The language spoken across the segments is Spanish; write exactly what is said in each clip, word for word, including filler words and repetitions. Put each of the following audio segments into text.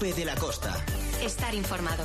Pepe de la Costa. Estar informado.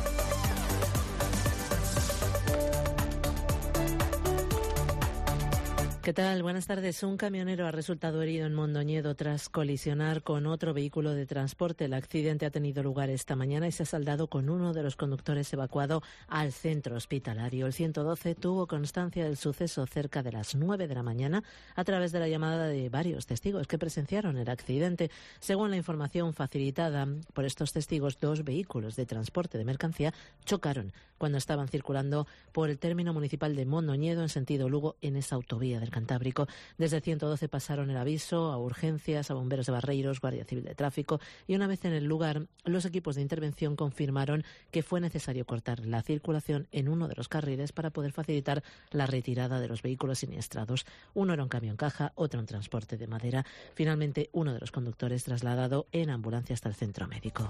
¿Qué tal? Buenas tardes. Un camionero ha resultado herido en Mondoñedo tras colisionar con otro vehículo de transporte. El accidente ha tenido lugar esta mañana y se ha saldado con uno de los conductores evacuado al centro hospitalario. El ciento doce tuvo constancia del suceso cerca de las nueve de la mañana a través de la llamada de varios testigos que presenciaron el accidente. Según la información facilitada por estos testigos, dos vehículos de transporte de mercancía chocaron cuando estaban circulando por el término municipal de Mondoñedo en sentido Lugo en esa autovía del Cantábrico. Desde el ciento doce pasaron el aviso a urgencias, a bomberos de Barreiros, Guardia Civil de Tráfico, y una vez en el lugar, los equipos de intervención confirmaron que fue necesario cortar la circulación en uno de los carriles para poder facilitar la retirada de los vehículos siniestrados. Uno era un camión caja, otro un transporte de madera. Finalmente, uno de los conductores trasladado en ambulancia hasta el centro médico.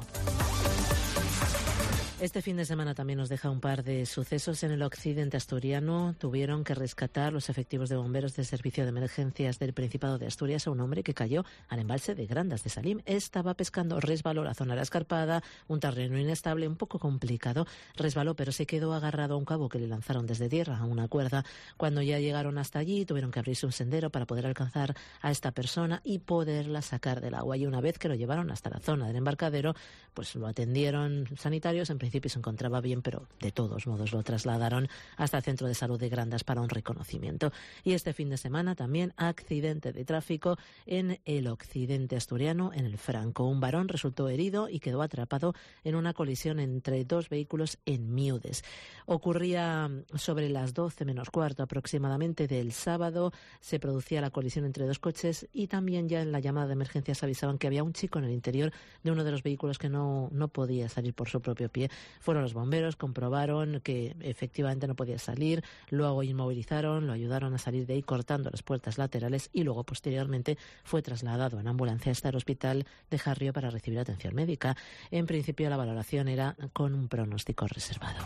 Este fin de semana también nos deja un par de sucesos en el occidente asturiano. Tuvieron que rescatar los efectivos de bomberos del Servicio de Emergencias del Principado de Asturias a un hombre que cayó al embalse de Grandas de Salim. Estaba pescando, resbaló, la zona era escarpada, un terreno inestable, un poco complicado. Resbaló, pero se quedó agarrado a un cabo que le lanzaron desde tierra, a una cuerda. Cuando ya llegaron hasta allí, tuvieron que abrirse un sendero para poder alcanzar a esta persona y poderla sacar del agua. Y una vez que lo llevaron hasta la zona del embarcadero, pues lo atendieron sanitarios. En principio se encontraba bien, pero de todos modos lo trasladaron hasta el Centro de Salud de Grandas para un reconocimiento. Y este fin de semana también accidente de tráfico en el occidente asturiano, en el Franco. Un varón resultó herido y quedó atrapado en una colisión entre dos vehículos en Miudes. Ocurría sobre las doce menos cuarto aproximadamente del sábado. Se producía la colisión entre dos coches y también ya en la llamada de emergencias avisaban que había un chico en el interior de uno de los vehículos que no, no podía salir por su propio pie. Fueron los bomberos, comprobaron que efectivamente no podía salir, luego inmovilizaron, lo ayudaron a salir de ahí cortando las puertas laterales y luego posteriormente fue trasladado en ambulancia hasta el hospital de Jarrio para recibir atención médica. En principio la valoración era con un pronóstico reservado.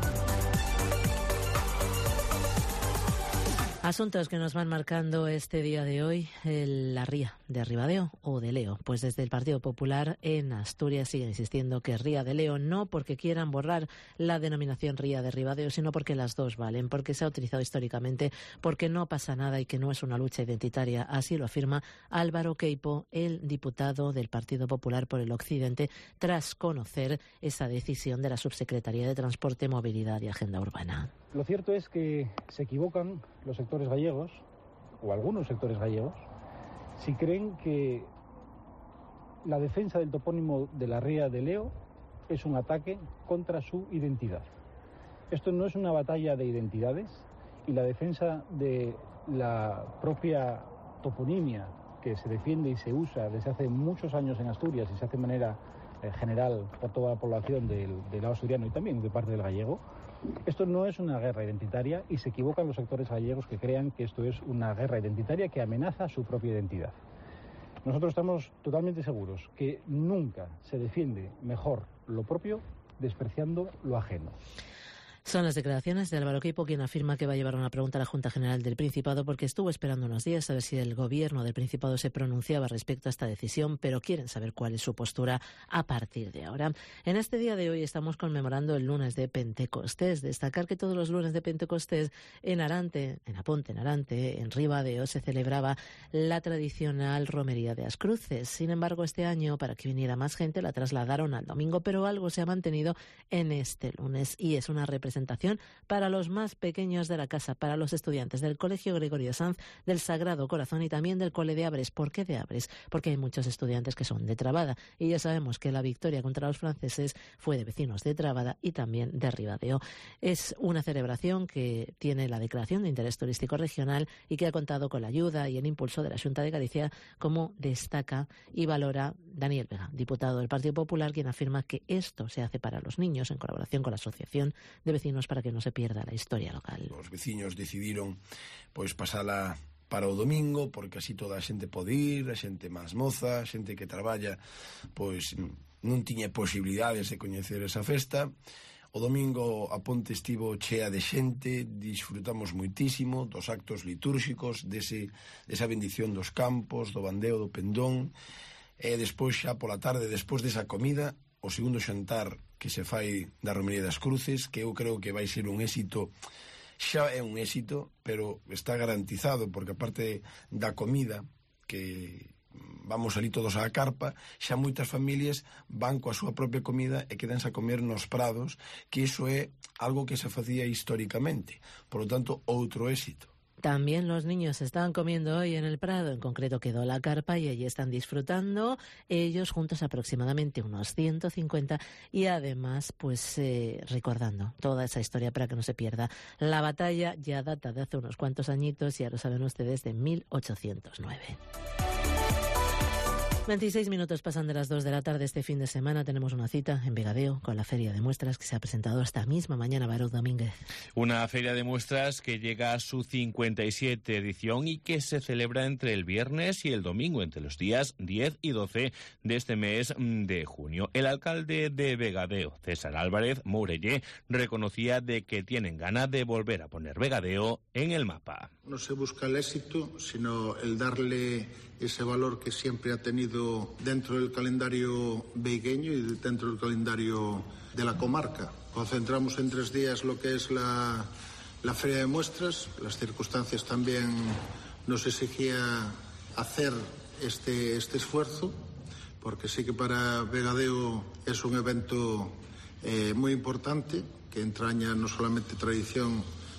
Asuntos que nos van marcando este día de hoy, el, la ría de Ribadeo o de Leo. Pues desde el Partido Popular en Asturias siguen insistiendo que Ría de Leo, no porque quieran borrar la denominación Ría de Ribadeo, sino porque las dos valen, porque se ha utilizado históricamente, porque no pasa nada y que no es una lucha identitaria. Así lo afirma Álvaro Queipo, el diputado del Partido Popular por el Occidente, tras conocer esa decisión de la Subsecretaría de Transporte, Movilidad y Agenda Urbana. Lo cierto es que se equivocan los sectores gallegos, o algunos sectores gallegos, si creen que la defensa del topónimo de la Ría de Leo es un ataque contra su identidad. Esto no es una batalla de identidades y la defensa de la propia toponimia que se defiende y se usa desde hace muchos años en Asturias y se hace de manera eh, general por toda la población del, del lado asturiano y también de parte del gallego. Esto no es una guerra identitaria y se equivocan los sectores gallegos que crean que esto es una guerra identitaria que amenaza su propia identidad. Nosotros estamos totalmente seguros que nunca se defiende mejor lo propio despreciando lo ajeno. Son las declaraciones de Álvaro Queipo, quien afirma que va a llevar una pregunta a la Junta General del Principado porque estuvo esperando unos días a ver si el gobierno del Principado se pronunciaba respecto a esta decisión, pero quieren saber cuál es su postura a partir de ahora. En este día de hoy estamos conmemorando el lunes de Pentecostés. Destacar que todos los lunes de Pentecostés en Arante, en Aponte, en Arante, en Ribadeo, se celebraba la tradicional romería de las Cruces. Sin embargo, este año, para que viniera más gente, la trasladaron al domingo, pero algo se ha mantenido en este lunes y es una representación para los más pequeños de la casa, para los estudiantes del Colegio Gregorio Sanz, del Sagrado Corazón y también del Cole de Abres. ¿Por qué de Abres? Porque hay muchos estudiantes que son de Trabada y ya sabemos que la victoria contra los franceses fue de vecinos de Trabada y también de Ribadeo. Es una celebración que tiene la declaración de interés turístico regional y que ha contado con la ayuda y el impulso de la Xunta de Galicia, como destaca y valora Daniel Vega, diputado del Partido Popular, quien afirma que esto se hace para los niños en colaboración con la Asociación de Vecinos para que no se pierda la historia local. Os veciños decidiron pois pasala para o domingo, porque así toda a xente pode ir, a xente máis moza, a xente que traballa pois non tiña posibilidades de coñecer esa festa. O domingo a Ponte estivo chea de xente, disfrutamos moitísimo dos actos litúrxicos, dese, desa bendición dos campos, do bandeo do pendón, e despois xa pola tarde, despois desa comida, o segundo xantar que se fai da Romería das Cruces, que eu creo que vai ser un éxito. Xa é un éxito, pero está garantizado, porque aparte da comida, que vamos ali todos á carpa, xa moitas familias van coa súa propia comida e quedanse a comer nos prados, que iso é algo que se facía históricamente. Por lo tanto, outro éxito. También los niños están comiendo hoy en el Prado, en concreto quedó la carpa y allí están disfrutando, ellos juntos aproximadamente unos ciento cincuenta y además pues eh, recordando toda esa historia para que no se pierda. La batalla ya data de hace unos cuantos añitos, ya lo saben ustedes, de mil ochocientos nueve. veintiséis minutos pasan de las dos de la tarde. Este fin de semana tenemos una cita en Vegadeo con la Feria de Muestras que se ha presentado esta misma mañana. Barú Domínguez. Una feria de muestras que llega a su cincuenta y siete edición y que se celebra entre el viernes y el domingo, entre los días diez y doce de este mes de junio. El alcalde de Vegadeo, César Álvarez Mourellé, reconocía de que tienen ganas de volver a poner Vegadeo en el mapa. No se busca el éxito, sino el darle ese valor que siempre ha tenido dentro del calendario veigueño y dentro del calendario de la comarca. Concentramos en tres días lo que es la, la feria de muestras. Las circunstancias también nos exigía hacer este, este esfuerzo, porque sí que para Vegadeo es un evento eh, muy importante, que entraña no solamente tradición,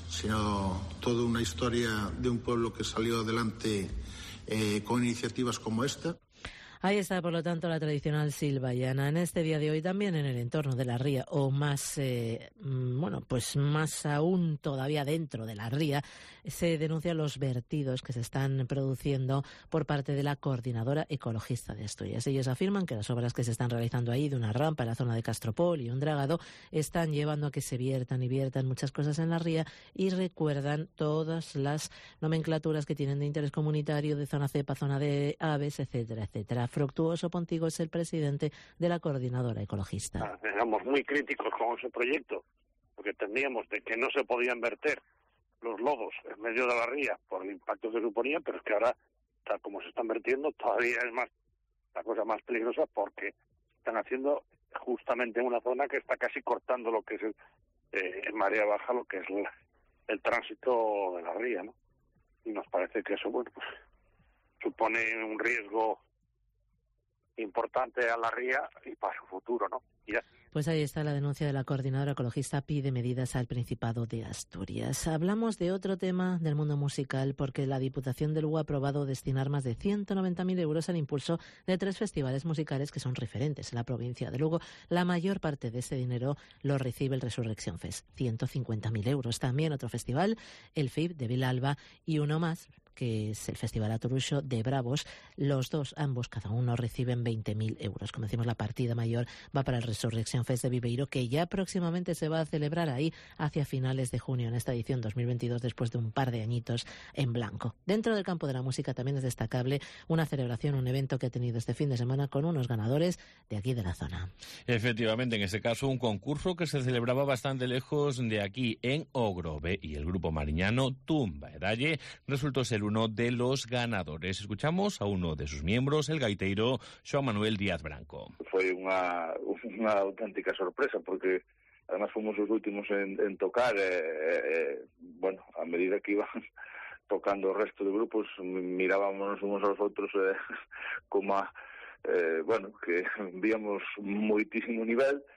sino toda una historia de un pueblo que salió adelante eh, con iniciativas como esta. Ahí está, por lo tanto, la tradicional silva llana. En este día de hoy también en el entorno de la ría, o más, eh, bueno, pues más aún todavía dentro de la ría, se denuncian los vertidos que se están produciendo por parte de la Coordinadora Ecologista de Asturias. Ellos afirman que las obras que se están realizando ahí de una rampa en la zona de Castropol y un dragado están llevando a que se viertan y viertan muchas cosas en la ría y recuerdan todas las nomenclaturas que tienen de interés comunitario, de zona cepa, zona de aves, etcétera, etcétera. Fructuoso Pontigo es el presidente de la Coordinadora Ecologista. Éramos muy críticos con ese proyecto, porque entendíamos de que no se podían verter los lodos en medio de la ría por el impacto que suponía, pero es que ahora, tal como se están vertiendo, todavía es más la cosa más peligrosa, porque están haciendo justamente en una zona que está casi cortando lo que es el, eh, en marea baja, lo que es el, el tránsito de la ría, ¿no? Y nos parece que eso, bueno, pues supone un riesgo importante a la ría y para su futuro, ¿no? Ya. Pues ahí está la denuncia de la Coordinadora Ecologista, pide medidas al Principado de Asturias. Hablamos de otro tema del mundo musical, porque la Diputación de Lugo ha aprobado destinar más de ciento noventa mil euros al impulso de tres festivales musicales que son referentes en la provincia de Lugo. La mayor parte de ese dinero lo recibe el Resurrección Fest, ciento cincuenta mil euros. También otro festival, el F I B de Vilalba, y uno más, que es el Festival Atoruxo de Bravos. Los dos, ambos, cada uno reciben veinte mil euros. Como decimos, la partida mayor va para el Resurrección Fest de Viveiro, que ya próximamente se va a celebrar ahí hacia finales de junio, en esta edición dos mil veintidós, después de un par de añitos en blanco. Dentro del campo de la música también es destacable una celebración, un evento que ha tenido este fin de semana con unos ganadores de aquí de la zona. Efectivamente, en este caso un concurso que se celebraba bastante lejos de aquí, en Ogrove, y el grupo mariñano Tumba Edalle resultó ser uno de los ganadores. Escuchamos a uno de sus miembros, el gaiteiro Xoán Manuel Díaz Branco. Foi unha, unha auténtica sorpresa, porque además fomos os últimos en, en tocar, e, e, bueno, a medida que iban tocando o resto de grupos, mirábamos uns aos outros eh, como a, eh, bueno, que víamos moitísimo nivel,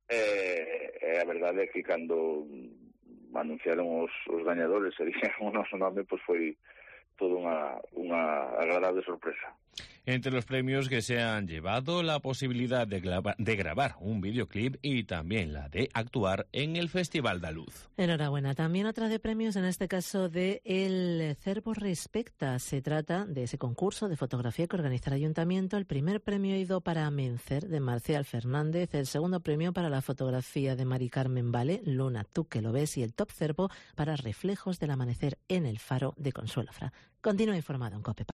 e, e a verdade é que cando anunciaron os, os gañadores e dixeron o noso nome, pois foi toda unha, unha agradable sorpresa. Entre los premios que se han llevado, la posibilidad de, graba, de grabar un videoclip y también la de actuar en el Festival da Luz. Enhorabuena. También otra de premios, en este caso de El Cervo Respecta. Se trata de ese concurso de fotografía que organiza el Ayuntamiento. El primer premio ha ido para Amencer, de Marcial Fernández. El segundo premio para la fotografía de Mari Carmen Vale, Luna, tú que lo ves. Y el top Cervo para Reflejos del Amanecer en el Faro, de Consuelo Fra. Continúa informado en COPE.